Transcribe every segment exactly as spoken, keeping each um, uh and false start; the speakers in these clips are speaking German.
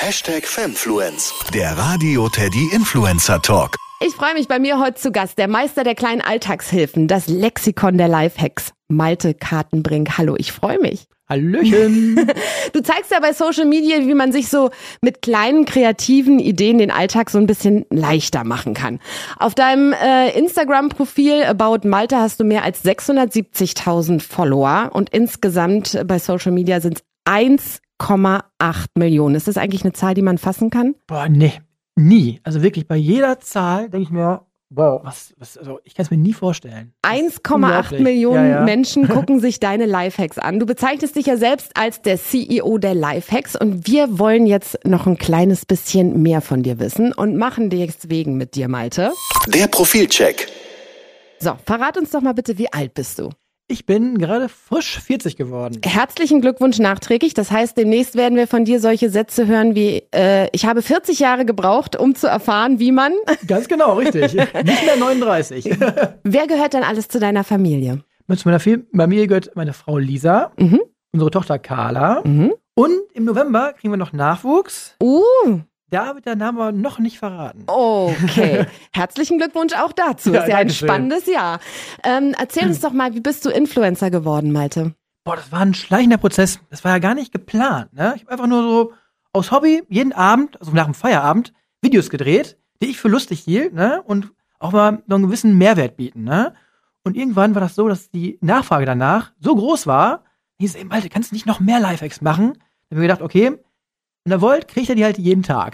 Hashtag Femfluence, der Radio Teddy Influencer Talk. Ich freue mich, bei mir heute zu Gast, der Meister der kleinen Alltagshilfen, das Lexikon der Lifehacks, Malte Kartenbrink. Hallo, ich freue mich. Hallöchen. Du zeigst ja bei Social Media, wie man sich so mit kleinen kreativen Ideen den Alltag so ein bisschen leichter machen kann. Auf deinem äh, Instagram-Profil About Malte hast du mehr als sechshundertsiebzigtausend Follower und insgesamt bei Social Media sind es eins Komma acht Millionen. Ist das eigentlich eine Zahl, die man fassen kann? Boah, nee, nie. Also wirklich, bei jeder Zahl denke ich mir, wow, was, was, also ich kann es mir nie vorstellen. eins Komma acht Millionen ja, ja. Menschen gucken sich deine Lifehacks an. Du bezeichnest dich ja selbst als der C E O der Lifehacks und wir wollen jetzt noch ein kleines bisschen mehr von dir wissen und machen deswegen mit dir, Malte. Der Profilcheck. So, verrat uns doch mal bitte, wie alt bist du? Ich bin gerade frisch vierzig geworden. Herzlichen Glückwunsch nachträglich. Das heißt, demnächst werden wir von dir solche Sätze hören wie, äh, ich habe vierzig Jahre gebraucht, um zu erfahren, wie man... Ganz genau, richtig. Nicht mehr neununddreißig. Wer gehört denn alles zu deiner Familie? Zu meiner Familie gehört meine Frau Lisa, Mhm. unsere Tochter Carla Mhm. und im November kriegen wir noch Nachwuchs. Uh, Da wird der Name aber noch nicht verraten. okay. Herzlichen Glückwunsch auch dazu. Ja, Ist ja ein Dankeschön. spannendes Jahr. Ähm, erzähl uns doch mal, wie bist du Influencer geworden, Malte? Boah, das war ein schleichender Prozess. Das war ja gar nicht geplant. Ne? Ich habe einfach nur so aus Hobby jeden Abend, also nach dem Feierabend, Videos gedreht, die ich für lustig hielt, ne? Und auch mal so einen gewissen Mehrwert bieten. Ne? Und irgendwann war das so, dass die Nachfrage danach so groß war, hieß, ey Malte, kannst du nicht noch mehr Lifehacks machen? Dann haben wir gedacht, okay, wenn ihr wollt, kriegt ihr die halt jeden Tag.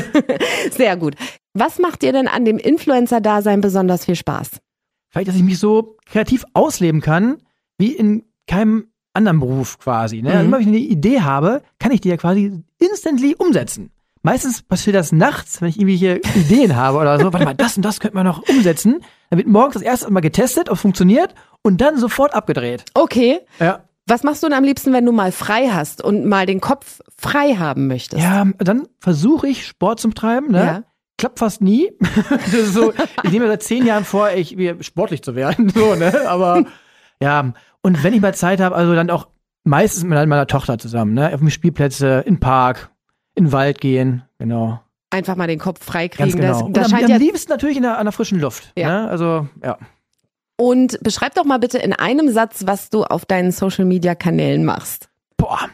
Sehr gut. Was macht dir denn an dem Influencer-Dasein besonders viel Spaß? Vielleicht, dass ich mich so kreativ ausleben kann, wie in keinem anderen Beruf quasi. Ne? Mhm. Also immer, wenn ich eine Idee habe, kann ich die ja quasi instantly umsetzen. Meistens passiert das nachts, wenn ich irgendwelche Ideen habe oder so. Warte mal, das und das könnte man noch umsetzen. Dann wird morgens das erste Mal getestet, ob es funktioniert und dann sofort abgedreht. Okay. Ja. Was machst du denn am liebsten, wenn du mal frei hast und mal den Kopf frei haben möchtest? Ja, dann versuche ich Sport zu treiben, ne? Ja. Klappt fast nie. Das ist so, ich nehme mir seit zehn Jahren vor, ich, sportlich zu werden, so, ne? Aber, ja. Und wenn ich mal Zeit habe, also dann auch meistens mit meiner Tochter zusammen, ne? Auf die Spielplätze, in den Park, in den Wald gehen, genau. Einfach mal den Kopf frei kriegen. Ganz genau. Das, Und das am, scheint am ja. liebsten natürlich in der, an der frischen Luft, Ja. ne? Also, ja. Und beschreib doch mal bitte in einem Satz, was du auf deinen Social-Media-Kanälen machst. Boah.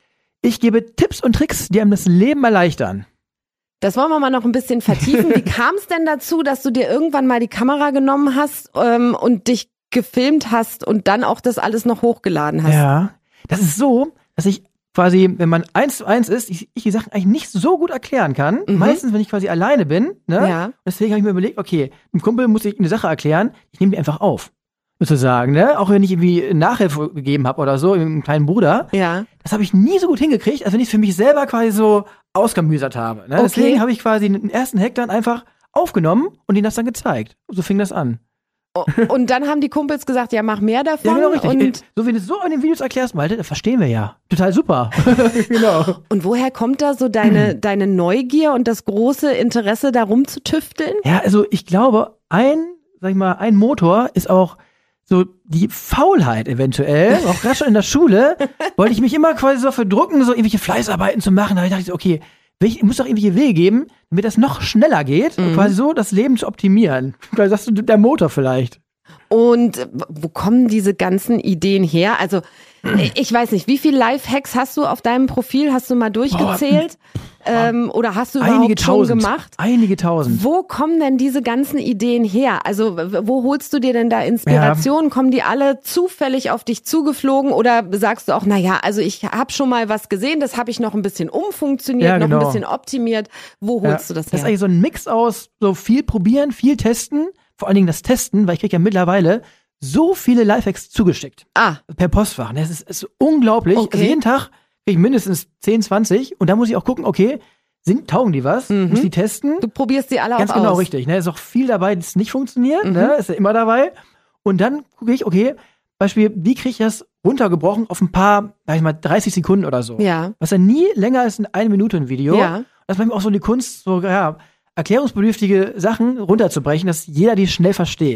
Ich gebe Tipps und Tricks, die einem das Leben erleichtern. Das wollen wir mal noch ein bisschen vertiefen. Wie kam es denn dazu, dass du dir irgendwann mal die Kamera genommen hast ähm, und dich gefilmt hast und dann auch das alles noch hochgeladen hast? Ja. Das ist so, dass ich quasi, wenn man eins zu eins ist, ich, ich die Sachen eigentlich nicht so gut erklären kann. Mhm. Meistens, wenn ich quasi alleine bin. Ne? Ja. Deswegen habe ich mir überlegt, okay, einem Kumpel muss ich eine Sache erklären, ich nehme die einfach auf. Sozusagen, ne? Auch wenn ich irgendwie Nachhilfe gegeben habe oder so, einem kleinen Bruder. Ja. Das habe ich nie so gut hingekriegt, als wenn ich es für mich selber quasi so ausgemüsert habe. Ne? Okay. Deswegen habe ich quasi den ersten Hack dann einfach aufgenommen und ihnen das dann gezeigt. So fing das an. Und dann haben die Kumpels gesagt, ja, mach mehr davon. Ja, genau, richtig. Und, So wie du es so in den Videos erklärst, Malte, das verstehen wir ja. Total super. Genau. und woher kommt da so deine, deine Neugier und das große Interesse, da rumzutüfteln? Ja, also ich glaube, ein, sag ich mal, ein Motor ist auch so die Faulheit eventuell. Auch gerade schon in der Schule wollte ich mich immer quasi so verdrucken, so irgendwelche Fleißarbeiten zu machen. Da dachte ich so, okay, ich muss doch irgendwelche Wege geben, damit das noch schneller geht, Mhm. und quasi so das Leben zu optimieren. Vielleicht sagst du, der Motor vielleicht. Und wo kommen diese ganzen Ideen her? Also ich weiß nicht, wie viele Lifehacks hast du auf deinem Profil? Hast du mal durchgezählt? Ähm, oder hast du Einige überhaupt schon tausend. gemacht? Einige tausend. Wo kommen denn diese ganzen Ideen her? Also w- wo holst du dir denn da Inspirationen? Kommen die alle zufällig auf dich zugeflogen oder sagst du auch, naja, also ich habe schon mal was gesehen, das habe ich noch ein bisschen umfunktioniert, Ja, noch ein genau. bisschen optimiert. Wo Ja, holst du das Das ist her? eigentlich so ein Mix aus so viel probieren, viel testen, vor allen Dingen das Testen, weil ich kriege ja mittlerweile so viele Lifehacks zugeschickt. Ah, Per Postfach. Das ist, ist unglaublich. Okay. Also jeden Tag kriege ich mindestens zehn, zwanzig und da muss ich auch gucken, okay, sind, taugen die was? Mhm. Muss die testen? du probierst die alle Ganz auch genau aus. richtig. Ne? Ist auch viel dabei, das nicht funktioniert. Mhm. Ne? Ist ja immer dabei. Und dann gucke ich, okay, Beispiel, wie kriege ich das runtergebrochen auf ein paar, sag ich mal, dreißig Sekunden oder so. Ja. Was ja nie länger ist als eine Minute ein Video. Ja. Das ist manchmal auch so die Kunst, so, ja, erklärungsbedürftige Sachen runterzubrechen, dass jeder die schnell versteht.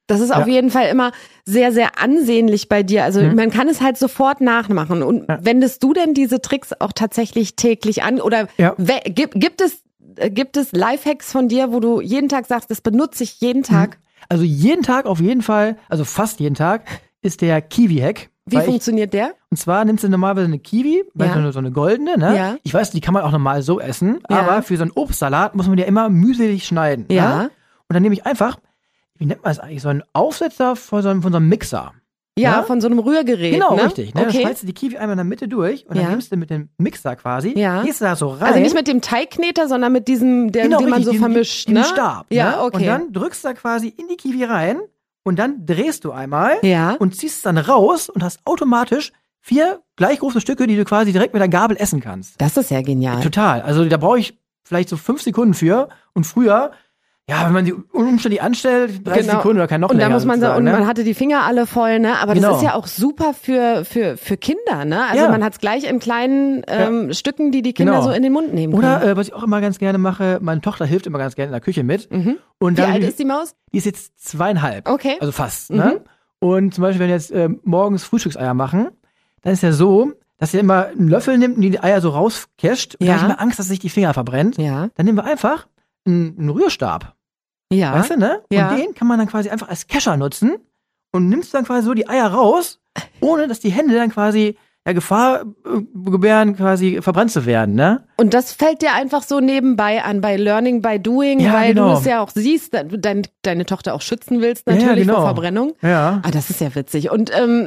Das ist Ja. auf jeden Fall immer sehr, sehr ansehnlich bei dir. Also Mhm. man kann es halt sofort nachmachen. Und Ja. wendest du denn diese Tricks auch tatsächlich täglich an? Oder Ja. we- gibt, gibt es, äh, gibt es Lifehacks von dir, wo du jeden Tag sagst, das benutze ich jeden Tag? Also jeden Tag auf jeden Fall, also fast jeden Tag, ist der Kiwi-Hack. Wie Weil ich, funktioniert der? und zwar nimmst du normalerweise eine Kiwi, Ja. ja. so eine goldene, ne? Ja. Ich weiß, die kann man auch normal so essen, Ja. aber für so einen Obstsalat muss man ja immer mühselig schneiden. Ja. Ne? Und dann nehme ich einfach, wie nennt man das eigentlich, so einen Aufsetzer von so einem, von so einem Mixer. Ja, Ja? von so einem Rührgerät. Genau, ne? richtig. Ne? Dann Okay. schneidest du die Kiwi einmal in der Mitte durch und dann Ja. nimmst du mit dem Mixer quasi, Ja. gehst du da so rein. Also nicht mit dem Teigkneter, sondern mit diesem, der, genau, den man so richtig, vermischt, den, ne? den Stab. Ja, ne? okay. Und dann drückst du da quasi in die Kiwi rein und dann drehst du einmal Ja. und ziehst es dann raus und hast automatisch vier gleich große Stücke, die du quasi direkt mit der Gabel essen kannst. Das ist ja genial. Total. Also da brauche ich vielleicht so fünf Sekunden für und früher, ja, wenn man die umständlich anstellt, dreißig Genau. Sekunden oder kann noch Und da länger muss man sagen, sozusagen, und ne? man hatte die Finger alle voll, ne? Aber Genau. das ist ja auch super für für für Kinder, ne? Also Ja. man hat es gleich in kleinen ähm, Stücken, die die Kinder Genau. so in den Mund nehmen Oder können. äh, was ich auch immer ganz gerne mache, meine Tochter hilft immer ganz gerne in der Küche mit. Mhm. Und Wie dann, alt ist die Maus? die ist jetzt zweieinhalb. Okay. Also fast. Mhm. Ne? Und zum Beispiel, wenn wir jetzt äh, morgens Frühstückseier machen, dann ist ja so, dass sie immer einen Löffel nimmt und die Eier so rauscasht. Und Ja. da habe ich immer Angst, dass sich die Finger verbrennt. Ja. Dann nehmen wir einfach einen, einen Rührstab. Ja. Weißt du, ne? Ja. Und den kann man dann quasi einfach als Kescher nutzen und nimmst dann quasi so die Eier raus, ohne dass die Hände dann quasi ja, Gefahr äh, gebären, quasi verbrannt zu werden, ne? Und das fällt dir einfach so nebenbei an, bei Learning by Doing, Ja, weil genau. du es ja auch siehst, dass du dein, deine Tochter auch schützen willst, Ja, natürlich genau. vor Verbrennung. Ja. Ah, das ist ja witzig. Und ähm,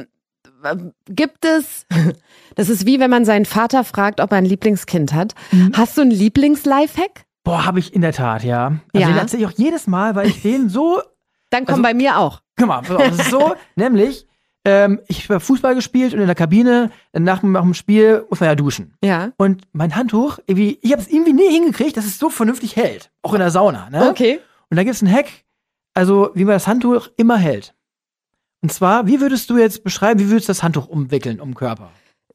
gibt es, das ist wie wenn man seinen Vater fragt, ob er ein Lieblingskind hat. Mhm. Hast du einen Lieblings-Lifehack? Boah, habe ich in der Tat, ja. Also Ja. den erzähle ich auch jedes Mal, weil ich den so, Dann komm Also- bei mir auch. guck mal, pass auf, das ist so, nämlich, ähm, ich habe Fußball gespielt und in der Kabine, nach, dem- nach dem Spiel muss man ja duschen. Ja. Und mein Handtuch, irgendwie, ich habe es irgendwie nie hingekriegt, dass es so vernünftig hält. Auch in der Sauna, ne? Okay. Und da gibt's einen Hack, also wie man das Handtuch immer hält. Und zwar, wie würdest du jetzt beschreiben, wie würdest du das Handtuch umwickeln um den Körper?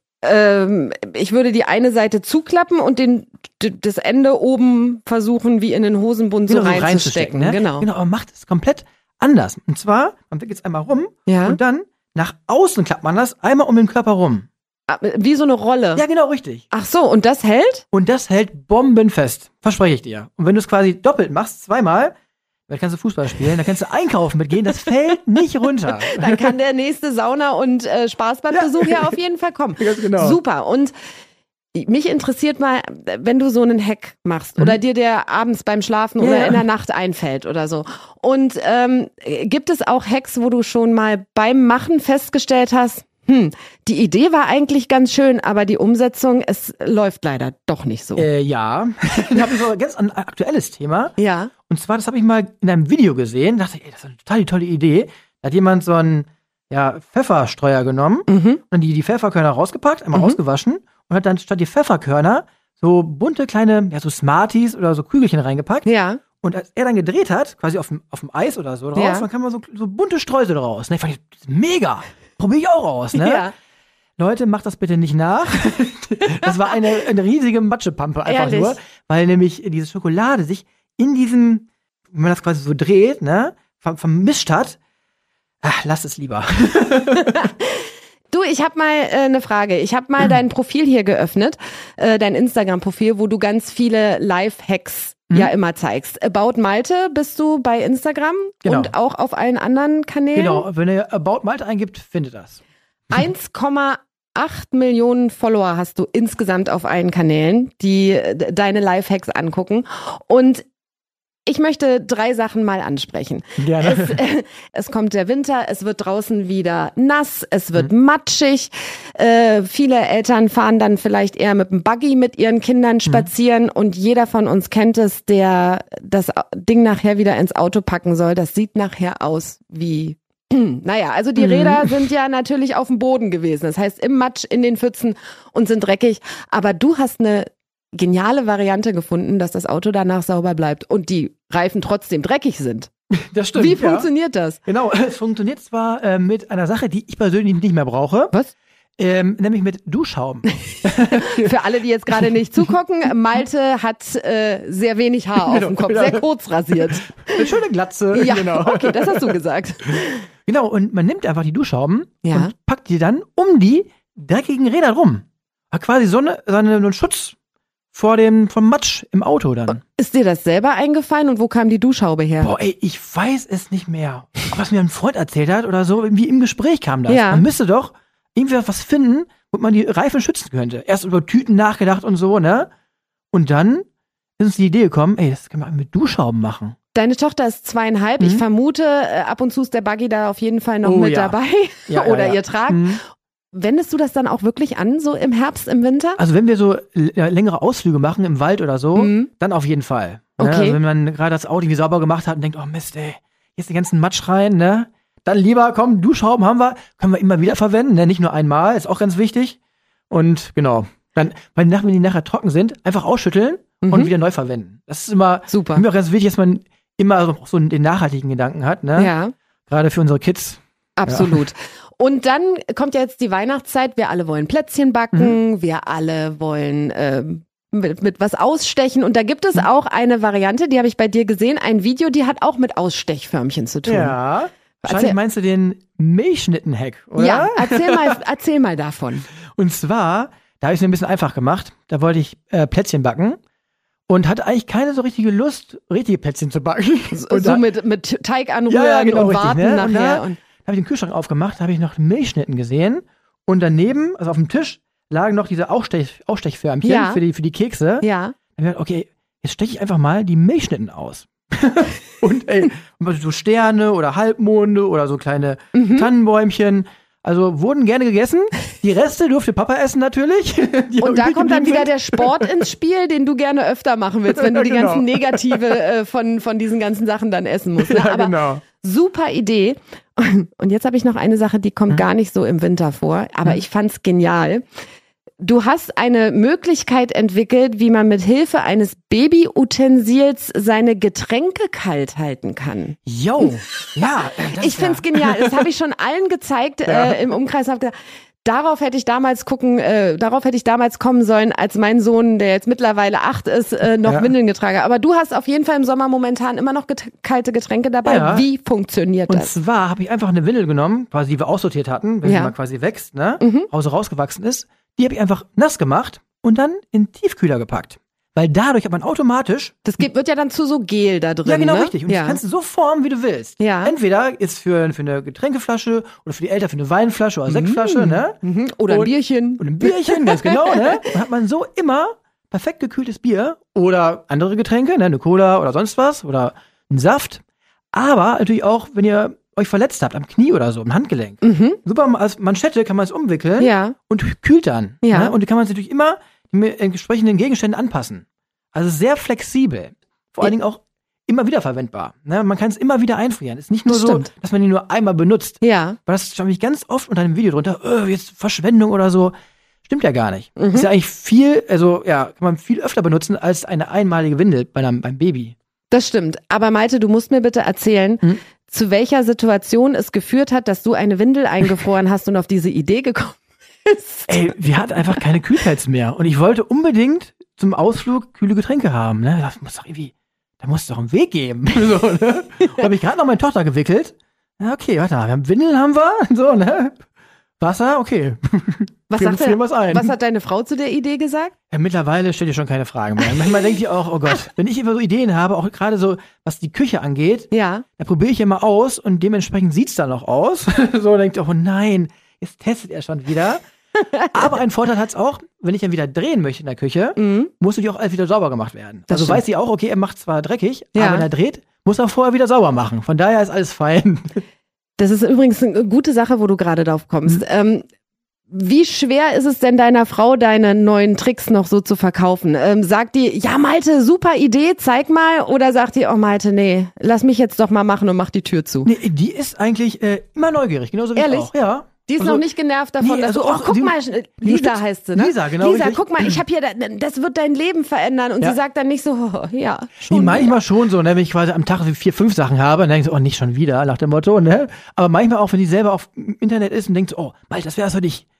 Ähm, ich würde die eine Seite zuklappen und den, d- das Ende oben versuchen, wie in den Hosenbund so reinzustecken. ne? Genau. Genau, aber macht es komplett anders. Und zwar, man wickelt es einmal rum Ja. und dann nach außen klappt man das einmal um den Körper rum. Ah, Wie so eine Rolle. Ja, genau, richtig. Ach so, und das hält? Und das hält bombenfest. Verspreche ich dir. Und wenn du es quasi doppelt machst, zweimal, dann kannst du Fußball spielen, dann kannst du einkaufen mitgehen, das fällt nicht runter. Dann kann der nächste Sauna- und äh, Spaßbadbesuch ja. auf jeden Fall kommen. Ganz genau. Super. Und mich interessiert mal, wenn du so einen Hack machst oder dir der abends beim Schlafen Ja, oder ja. in der Nacht einfällt oder so. Und ähm, gibt es auch Hacks, wo du schon mal beim Machen festgestellt hast, hm, die Idee war eigentlich ganz schön, aber die Umsetzung, es läuft leider doch nicht so. Äh, ja. Ich habe so ein ganz an- aktuelles Thema. Ja. Und zwar, das habe ich mal in einem Video gesehen, dachte ich, ey, das ist eine total tolle Idee. Da hat jemand so einen ja, Pfefferstreuer genommen Mhm. und dann die, die Pfefferkörner rausgepackt, einmal Mhm. ausgewaschen und hat dann statt die Pfefferkörner so bunte kleine, ja, so Smarties oder so Kügelchen reingepackt. Ja. Und als er dann gedreht hat, quasi auf dem, auf dem Eis oder so drauf, Ja. dann kam man so, so bunte Streusel raus. Und ich fand, das ist mega. Probier ich auch aus, ne? Ja. Leute, macht das bitte nicht nach. Das war eine, eine riesige Matschepampe einfach Ehrlich? nur, weil nämlich diese Schokolade sich in diesem, wenn man das quasi so dreht, ne, ver vermischt hat. Ach, lass es lieber. Du, ich habe mal äh, eine Frage. Ich habe mal dein Profil hier geöffnet, äh, dein Instagram-Profil, wo du ganz viele Live-Hacks Mhm. ja immer zeigst. About Malte bist du bei Instagram Genau. und auch auf allen anderen Kanälen. Genau, wenn ihr About Malte eingibt, findet das. eins Komma acht Millionen Follower hast du insgesamt auf allen Kanälen, die äh, deine Live-Hacks angucken. Und ich möchte drei Sachen mal ansprechen. Gerne. Es, äh, es kommt der Winter, es wird draußen wieder nass, es wird matschig. Äh, viele Eltern fahren dann vielleicht eher mit dem Buggy mit ihren Kindern spazieren und jeder von uns kennt es, der das Ding nachher wieder ins Auto packen soll. Das sieht nachher aus wie naja, also die Räder sind ja natürlich auf dem Boden gewesen. Das heißt im Matsch, in den Pfützen und sind dreckig. Aber du hast eine geniale Variante gefunden, dass das Auto danach sauber bleibt und die Reifen trotzdem dreckig sind. Das stimmt. Wie ja. funktioniert das? Genau, es funktioniert zwar äh, mit einer Sache, die ich persönlich nicht mehr brauche. Was? Ähm, nämlich mit Duschschaum. Für alle, die jetzt gerade nicht zugucken, Malte hat äh, sehr wenig Haar auf dem Kopf, sehr kurz rasiert. Eine schöne Glatze. Ja, genau. okay, das hast du gesagt. Genau, und man nimmt einfach die Duschschrauben Ja. und packt die dann um die dreckigen Räder rum. Hat quasi so, eine, so einen Schutz vor dem vom Matsch im Auto dann. Ist dir das selber eingefallen und wo kam die Duschhaube her? Boah, ey, ich weiß es nicht mehr. Was mir ein Freund erzählt hat oder so, irgendwie im Gespräch kam das. Ja. Man müsste doch irgendwie was finden, wo man die Reifen schützen könnte. Erst über Tüten nachgedacht und so, ne? Und dann ist uns die Idee gekommen, ey, das kann man mit Duschschrauben machen. Deine Tochter ist zweieinhalb. Mhm. Ich vermute, äh, ab und zu ist der Buggy da auf jeden Fall noch Oh, mit ja. dabei. Ja, ja, Oder ja. ihr tragt. Mhm. Wendest du das dann auch wirklich an, so im Herbst, im Winter? Also wenn wir so l- ja, längere Ausflüge machen im Wald oder so, Mhm. dann auf jeden Fall. Ne? Okay. Also wenn man gerade das Auto irgendwie sauber gemacht hat und denkt, oh Mist, ey, jetzt den ganzen Matsch rein, ne? Dann lieber, komm, Duschschrauben haben wir, können wir immer wieder verwenden, ne? Nicht nur einmal, ist auch ganz wichtig. Und genau, dann, weil nach, wenn die nachher trocken sind, einfach ausschütteln Mhm. und wieder neu verwenden. Das ist immer, Super. mir auch ganz wichtig, dass man immer so, so den nachhaltigen Gedanken hat, ne? Ja, Gerade für unsere Kids. absolut. Und dann kommt ja jetzt die Weihnachtszeit. Wir alle wollen Plätzchen backen. Mhm. Wir alle wollen ähm, mit, mit was ausstechen. Und da gibt es Mhm. auch eine Variante, die habe ich bei dir gesehen. Ein Video, die hat auch mit Ausstechförmchen zu tun. Ja. Wahrscheinlich Erzähl- meinst du den Milchschnitten-Hack, oder? Ja, erzähl mal, erzähl mal davon. Und zwar, da habe ich es mir ein bisschen einfach gemacht. Da wollte ich äh, Plätzchen backen und hatte eigentlich keine so richtige Lust, richtige Plätzchen zu backen. So, Und so da, mit, mit Teig anrühren Ja, ja, genau, und richtig, warten ne? Und nachher. da- Und habe ich den Kühlschrank aufgemacht, habe ich noch Milchschnitten gesehen und daneben, also auf dem Tisch, lagen noch diese Ausstech, Ausstechförmchen Ja. für, die, für die Kekse. ja, Dann hab ich gedacht, okay, jetzt steche ich einfach mal die Milchschnitten aus. Und ey, so Sterne oder Halbmonde oder so kleine Mhm. Tannenbäumchen. Also wurden gerne gegessen. Die Reste durfte Papa essen natürlich. Die und da übrig kommt dann geblieben wieder sind. der Sport ins Spiel, den du gerne öfter machen willst, wenn du die Genau. ganzen Negative äh, von, von diesen ganzen Sachen dann essen musst. Ne? Ja, Aber genau. super Idee. Und jetzt habe ich noch eine Sache, die kommt Mhm. gar nicht so im Winter vor, aber Mhm. ich fand's genial. Du hast eine Möglichkeit entwickelt, wie man mit Hilfe eines Babyutensils seine Getränke kalt halten kann. Yo, ja. äh, das Ich ist ja- find's genial. Das habe ich schon allen gezeigt Ja. äh, im Umkreis. Hab gesagt, darauf hätte ich damals gucken, äh, darauf hätte ich damals kommen sollen, als mein Sohn, der jetzt mittlerweile acht ist, äh, noch Ja. Windeln getragen hat. Aber du hast auf jeden Fall im Sommer momentan immer noch get- kalte Getränke dabei. Ja. Wie funktioniert Und das? zwar habe ich einfach eine Windel genommen, quasi die wir aussortiert hatten, wenn Ja. sie mal quasi wächst, ne? Mhm. Hause rausgewachsen ist. Die habe ich einfach nass gemacht und dann in den Tiefkühler gepackt. Weil dadurch hat man automatisch. Das geht, wird ja dann zu so Gel da drin. Ja, genau, ne? richtig. Und ja. das kannst du so formen, wie du willst. Ja. Entweder ist für, für eine Getränkeflasche oder für die Eltern für eine Weinflasche oder Sektflasche, ne? Mhm. Oder ein Und- Bierchen. Und ein Bierchen, ganz genau, ne? Dann hat man so immer perfekt gekühltes Bier oder andere Getränke, ne? Eine Cola oder sonst was oder einen Saft. Aber natürlich auch, wenn ihr euch verletzt habt am Knie oder so, am Handgelenk. Mhm. Super, als Manschette kann man es umwickeln Ja. und kühlt dann. Ja. Ne? Und die kann man sich natürlich immer mit entsprechenden Gegenständen anpassen. Also sehr flexibel. Vor allen Dingen auch immer wieder verwendbar. Ne? Man kann es immer wieder einfrieren. Ist nicht nur Das so, stimmt. dass man ihn nur einmal benutzt. Ja. Weil das stand ich ganz oft unter einem Video drunter, oh, jetzt Verschwendung oder so. Stimmt ja gar nicht. Mhm. Ist ja eigentlich viel, also ja, kann man viel öfter benutzen als eine einmalige Windel bei einem, beim Baby. Das stimmt. Aber Malte, du musst mir bitte erzählen, Mhm. zu welcher Situation es geführt hat, dass du eine Windel eingefroren hast und auf diese Idee gekommen bist. Ey, wir hatten einfach keine Kühlpads mehr. Und ich wollte unbedingt zum Ausflug kühle Getränke haben. Ne? Das muss doch irgendwie, da muss es doch einen Weg geben. So, ne? Da habe ich gerade noch meine Tochter gewickelt. Ja, okay, warte mal, wir haben Windeln haben wir, so, ne? Wasser, okay. Was, Frieren- sagt frieren er, wir's ein. was hat deine Frau zu der Idee gesagt? Ja, mittlerweile stellt ihr schon keine Fragen mehr. Manchmal denkt ihr auch, oh Gott, wenn ich immer so Ideen habe, auch gerade so, was die Küche angeht, Ja. da probiere ich immer aus und dementsprechend sieht's dann auch aus. So denkt ihr, oh nein, jetzt testet er schon wieder. Aber einen Vorteil hat's auch, wenn ich dann wieder drehen möchte in der Küche, Mhm. muss natürlich auch alles wieder sauber gemacht werden. Das also stimmt. weiß sie auch, okay, er macht zwar dreckig, Ja. aber wenn er dreht, muss er vorher wieder sauber machen. Von daher ist alles fein. Das ist übrigens eine gute Sache, wo du gerade drauf kommst. Mhm. Ähm, wie schwer ist es denn deiner Frau, deine neuen Tricks noch so zu verkaufen? Ähm, sagt die, ja Malte, super Idee, zeig mal. Oder sagt die, oh Malte, nee, lass mich jetzt doch mal machen und mach die Tür zu. Nee, die ist eigentlich äh, immer neugierig, genauso wie Ehrlich? ich auch. Ja. Die ist Also, noch nicht genervt davon, nee, dass also du, oh, auch- guck die- mal, die Lisa unterstützt- heißt sie, ne? Lisa, genau, Lisa, richtig. guck mal, ich habe hier, das wird dein Leben verändern. Und Ja. sie sagt dann nicht so, oh, ja, Nee, schon. manchmal schon so, ne, wenn ich quasi am Tag vier, fünf Sachen habe, dann denke ich so, oh, nicht schon wieder, nach dem Motto, ne? Aber manchmal auch, wenn die selber auf Internet ist und denkt so, oh, Malte, das wäre was für dich.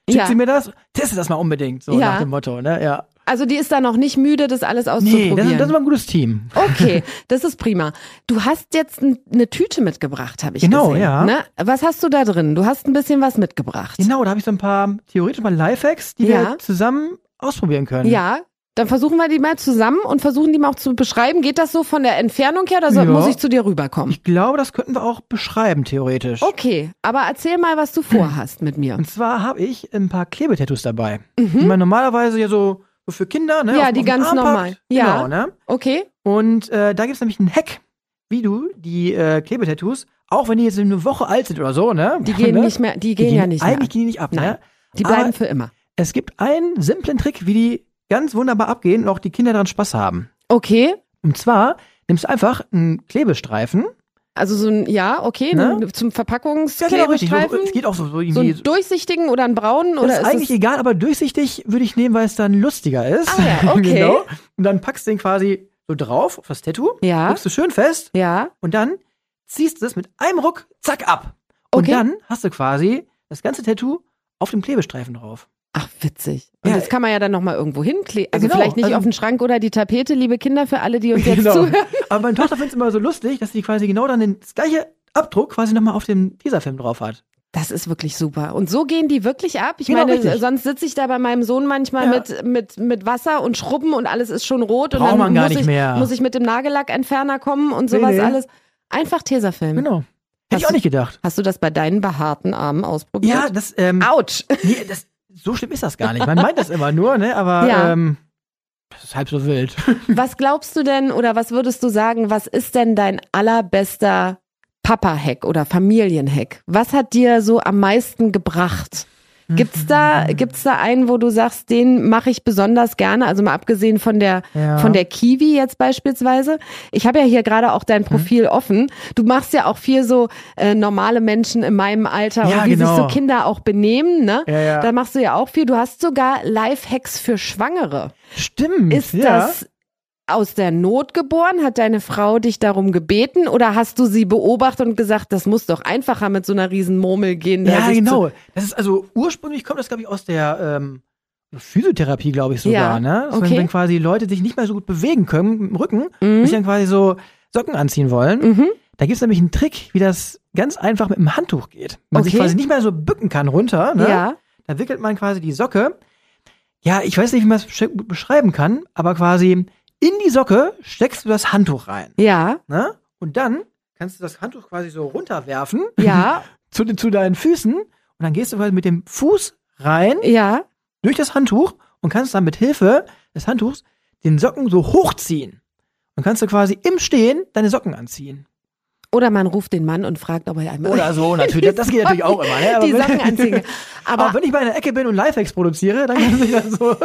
schickt Ja. sie mir das, teste das mal unbedingt, so Ja. nach dem Motto, ne, ja. Also die ist da noch nicht müde, das alles Nee, auszuprobieren. das, ist- das ist mal ein gutes Team. Okay, das ist prima. Du hast jetzt n- eine Tüte mitgebracht, habe ich Genau, gesehen. ja. Ne? Was hast du da drin? Du hast ein bisschen was mitgebracht. Genau, da habe ich so ein paar theoretisch mal Lifehacks, die Ja. wir zusammen ausprobieren können. Ja, dann versuchen wir die mal zusammen und versuchen die mal auch zu beschreiben. Geht das so von der Entfernung her oder so, Ja. muss ich zu dir rüberkommen? Ich glaube, das könnten wir auch beschreiben, theoretisch. Okay, aber erzähl mal, was du vorhast mit mir. Und zwar habe ich ein paar Klebetattoos dabei. Die man normalerweise ja so, so für Kinder, ne? Mhm. Ja, auf, die auf den ganz Arm normal. packt. Ja. Genau, ne? Okay, Und äh, da gibt es nämlich einen Hack, wie du die äh, Klebetattoos, auch wenn die jetzt eine Woche alt sind oder so, ne? die gehen ne? nicht mehr, die Die gehen ja nicht mehr. Eigentlich gehen die nicht ab, Nein. ne? Die bleiben Aber für immer. es gibt einen simplen Trick, wie die ganz wunderbar abgehen und auch die Kinder daran Spaß haben. Okay, Und zwar nimmst du einfach einen Klebestreifen. also so ein, ja, okay, Ne? ne? Zum richtig. Verpackungsklebestreifen. So, es geht auch so, so So irgendwie. einen durchsichtigen oder einen braunen? Das Oder ist ist eigentlich es, egal, aber durchsichtig würde ich nehmen, weil es dann lustiger ist. Ah ja, okay. Genau. Und dann packst du den quasi so drauf auf das Tattoo, Ja. drückst du schön fest Ja, und dann ziehst du es mit einem Ruck, zack, ab. Und Okay. dann hast du quasi das ganze Tattoo auf dem Klebestreifen drauf. ach witzig. Und Ja, das kann man ja dann nochmal irgendwo hinkleben. Also genau, vielleicht nicht also- auf den Schrank oder die Tapete, liebe Kinder, für alle, die uns jetzt Genau. zuhören. Aber meine Tochter findet es immer so lustig, dass sie quasi genau dann den, das gleiche Abdruck quasi nochmal auf dem Tesafilm drauf hat. Das ist wirklich super. Und so gehen die wirklich ab. Ich Genau, meine, richtig. sonst sitze ich da bei meinem Sohn manchmal Ja. mit, mit, mit Wasser und Schrubben und alles ist schon rot. Und Braucht dann man gar muss, nicht ich, mehr. muss ich mit dem Nagellackentferner kommen und Nee, sowas nee. alles. Einfach Tesafilm. Genau. Hätte ich Hast auch nicht gedacht. Hast du das bei deinen behaarten Armen ausprobiert? Ja, das, ähm, Autsch. nee, das, so schlimm ist das gar nicht. Man meint das immer nur, ne, aber, Ja. ähm, das ist halb so wild. Was glaubst du denn oder was würdest du sagen, was ist denn dein allerbester Papa-Hack oder Familien-Hack? Was hat dir so am meisten gebracht? Gibt's da, gibt's da einen, wo du sagst, den mache ich besonders gerne, also mal abgesehen von der, Ja. von der Kiwi jetzt beispielsweise? Ich habe ja hier gerade auch dein Profil offen. Du machst ja auch viel so äh, normale Menschen in meinem Alter Ja, und wie genau. sich so Kinder auch benehmen, ne? Ja, ja. Da machst du ja auch viel. Du hast sogar Lifehacks für Schwangere. Stimmt. Ist ja. das aus der Not geboren? Hat deine Frau dich darum gebeten oder hast du sie beobachtet und gesagt, das muss doch einfacher mit so einer riesen Murmel gehen? da Ja, sich genau. Das ist also ursprünglich kommt das, glaube ich, aus der ähm, Physiotherapie, glaube ich sogar, Ja, ne? Dass okay. wenn, wenn quasi Leute sich nicht mehr so gut bewegen können mit dem Rücken, Mhm. sich dann quasi so Socken anziehen wollen. Mhm. Da gibt es nämlich einen Trick, wie das ganz einfach mit dem Handtuch geht. Man sich Okay. quasi nicht mehr so bücken kann runter, ne? Ja. Da wickelt man quasi die Socke. Ja, ich weiß nicht, wie man es besch- beschreiben kann, aber quasi in die Socke steckst du das Handtuch rein, Ja, ne? Und dann kannst du das Handtuch quasi so runterwerfen ja, zu, den- zu deinen Füßen und dann gehst du quasi mit dem Fuß rein ja. durch das Handtuch und kannst dann mit Hilfe des Handtuchs den Socken so hochziehen. Und kannst du quasi im Stehen deine Socken anziehen. Oder man ruft den Mann und fragt, ob er einmal Oder so, natürlich. Das geht natürlich auch immer. Ne? Aber die wenn- Socken anziehen. Aber, Aber wenn ich bei einer Ecke bin und Lifehacks produziere, dann kann sich das so.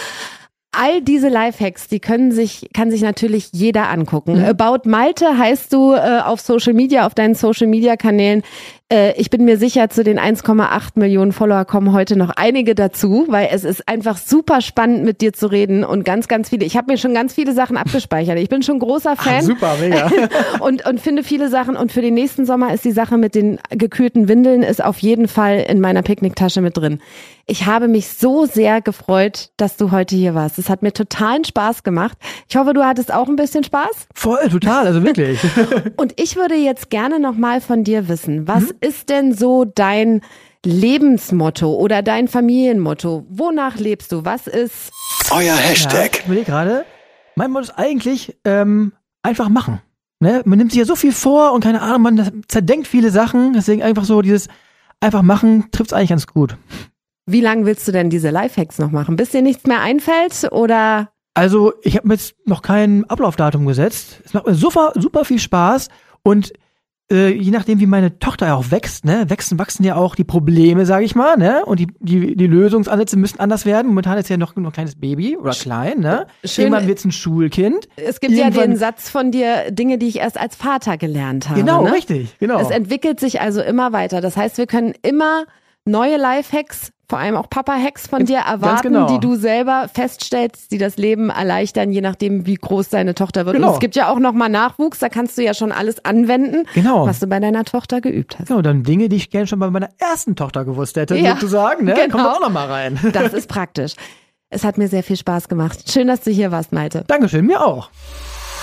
all diese Lifehacks, die können sich, kann sich natürlich jeder angucken. Mhm. About Malte heißt du äh, auf Social Media, auf deinen Social Media Kanälen. Äh, ich bin mir sicher, zu den eins Komma acht Millionen Follower kommen heute noch einige dazu, weil es ist einfach super spannend, mit dir zu reden und ganz, ganz viele. Ich habe mir schon ganz viele Sachen abgespeichert. Ich bin schon großer Fan. Super, mega. und, und finde viele Sachen. Und für den nächsten Sommer ist die Sache mit den gekühlten Windeln ist auf jeden Fall in meiner Picknicktasche mit drin. Ich habe mich so sehr gefreut, dass du heute hier warst. Es hat mir totalen Spaß gemacht. Ich hoffe, du hattest auch ein bisschen Spaß. Voll, total, also wirklich. Und ich würde jetzt gerne noch mal von dir wissen, was Mhm. ist denn so dein Lebensmotto oder dein Familienmotto? Wonach lebst du? Was ist... Euer Ja, Hashtag. ich überlege gerade, mein Motto ist eigentlich ähm, einfach machen. Ne? Man nimmt sich ja so viel vor und keine Ahnung, man zerdenkt viele Sachen. Deswegen einfach so dieses einfach machen trifft es eigentlich ganz gut. Wie lange willst du denn diese Lifehacks noch machen? Bis dir nichts mehr einfällt oder... Also ich habe mir jetzt noch kein Ablaufdatum gesetzt. Es macht mir super, super viel Spaß und äh, je nachdem, wie meine Tochter auch wächst, ne, wachsen, wachsen ja auch die Probleme, sage ich mal, ne, und die, die, die Lösungsansätze müssen anders werden. Momentan ist ja noch noch ein kleines Baby oder klein, ne. Schön- Irgendwann wird's ein Schulkind. Es gibt ja Irgendwann- den Satz von dir, Dinge, die ich erst als Vater gelernt habe. Genau, ne? richtig, genau. Es entwickelt sich also immer weiter. Das heißt, wir können immer neue Lifehacks vor allem auch Papa-Hacks von dir erwarten, genau. die du selber feststellst, die das Leben erleichtern, je nachdem, wie groß deine Tochter wird. Genau. Und es gibt ja auch nochmal Nachwuchs, da kannst du ja schon alles anwenden, Genau. was du bei deiner Tochter geübt hast. Genau, dann Dinge, die ich gerne schon bei meiner ersten Tochter gewusst hätte, Ja, sozusagen. Ne? genau. Kommen wir auch noch mal rein. Das ist praktisch. Es hat mir sehr viel Spaß gemacht. Schön, dass du hier warst, Malte. Dankeschön, mir auch.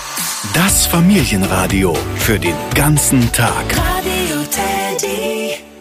Das Familienradio für den ganzen Tag. Radio Teddy.